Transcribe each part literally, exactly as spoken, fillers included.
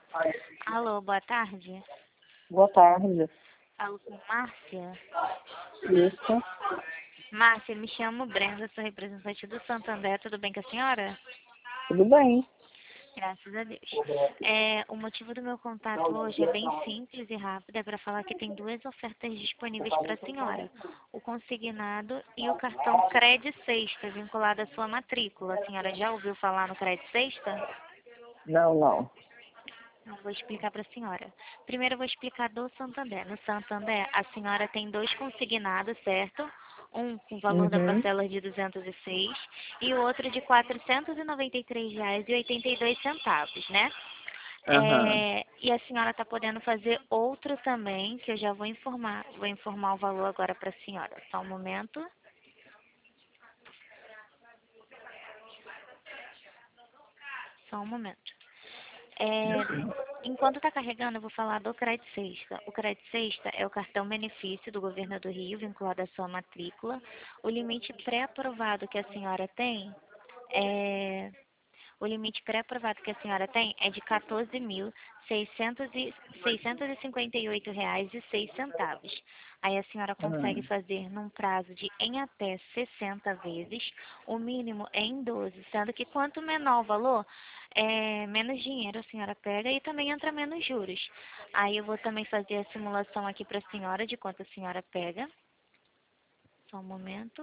Alô, boa tarde. Boa tarde. Falo com Márcia. Isso. Márcia, me chamo Brenda, sou representante do Santander. Tudo bem com a senhora? Tudo bem. Graças a Deus. É, o motivo do meu contato hoje é bem simples e rápido. É para falar que tem duas ofertas disponíveis para a senhora. O consignado e o cartão Cred Sexta, vinculado à sua matrícula. A senhora já ouviu falar no Cred Sexta? Não, não. Eu vou explicar para a senhora. Primeiro eu vou explicar do Santander. No Santander, a senhora tem dois consignados, certo? Um com o valor da Uhum. parcela de duzentos e seis e o outro de quatrocentos e noventa e três reais e oitenta e dois centavos, né? Aham. É, e a senhora está podendo fazer outro também, que eu já vou informar. Vou informar o valor agora para a senhora. Só um momento. Só um momento. É, enquanto está carregando, eu vou falar do Cred Sexta. O Cred Sexta é o cartão benefício do governo do Rio, vinculado à sua matrícula. O limite pré-aprovado que a senhora tem é... O limite pré-aprovado que a senhora tem é de quatorze mil seiscentos e cinquenta e oito reais e seis centavos. Aí a senhora consegue Hum. fazer num prazo de em até sessenta vezes, o mínimo é em doze, sendo que quanto menor o valor, é, menos dinheiro a senhora pega e também entra menos juros. Aí eu vou também fazer a simulação aqui para a senhora de quanto a senhora pega. Só um momento.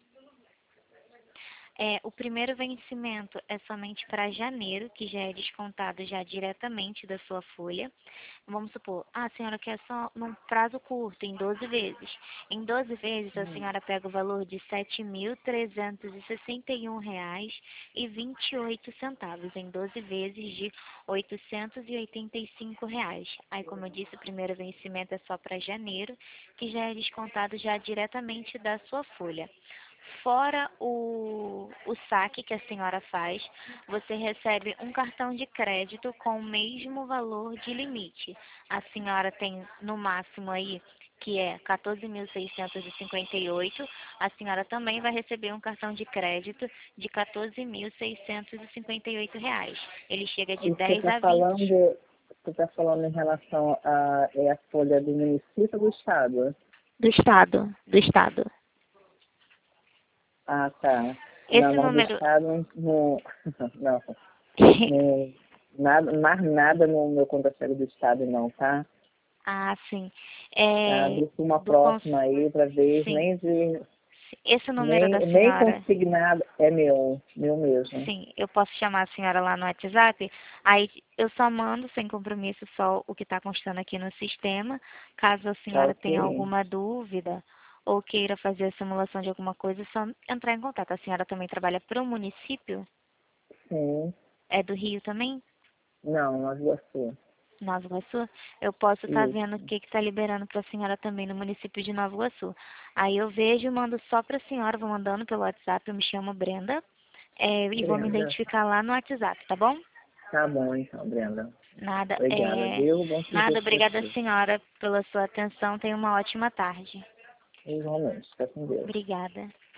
É, o primeiro vencimento é somente para janeiro, que já é descontado já diretamente da sua folha. Vamos supor, ah, a senhora quer só num prazo curto, em doze vezes. Em doze vezes, a senhora pega o valor de sete mil trezentos e sessenta e um reais e vinte e oito centavos, em doze vezes de oitocentos e oitenta e cinco reais. Aí, como eu disse, o primeiro vencimento é só para janeiro, que já é descontado já diretamente da sua folha. Fora o, o saque que a senhora faz, você recebe um cartão de crédito com o mesmo valor de limite. A senhora tem no máximo aí, que é quatorze mil seiscentos e cinquenta e oito, a senhora também vai receber um cartão de crédito de quatorze mil seiscentos e cinquenta e oito reais. Ele chega de E você dez está a vinte. falando, você está falando em relação a, é a folha do município ou do estado? Do estado, do estado. Ah, tá. Não, Esse mas do número. estado não, não, não, nada, mais nada no meu conta-cheque do estado não, tá? Ah, sim. Tá, É, deixa uma do cons... próxima aí para ver, Sim. nem de, Esse número nem, da nem senhora, consignado, é meu, meu mesmo. sim, eu posso chamar a senhora lá no WhatsApp, aí eu só mando sem compromisso só o que está constando aqui no sistema. Caso a Tá senhora tenha ok. alguma dúvida ou queira fazer a simulação de alguma coisa, é só entrar em contato. A senhora também trabalha para o município? Sim. É do Rio também? Não, Nova Iguaçu. Nova Iguaçu? Eu posso estar vendo o Isso. que está liberando para a senhora também no município de Nova Iguaçu. Aí eu vejo e mando só para a senhora, vou mandando pelo WhatsApp, eu me chamo Brenda, é, e vou me Brenda. identificar lá no WhatsApp, tá bom? Tá bom, então, Brenda. Nada, Obrigada, é, viu? Bom nada, serviço pra obrigada você. senhora pela sua atenção, tenha uma ótima tarde. Igualmente. Fica com Deus. Obrigada.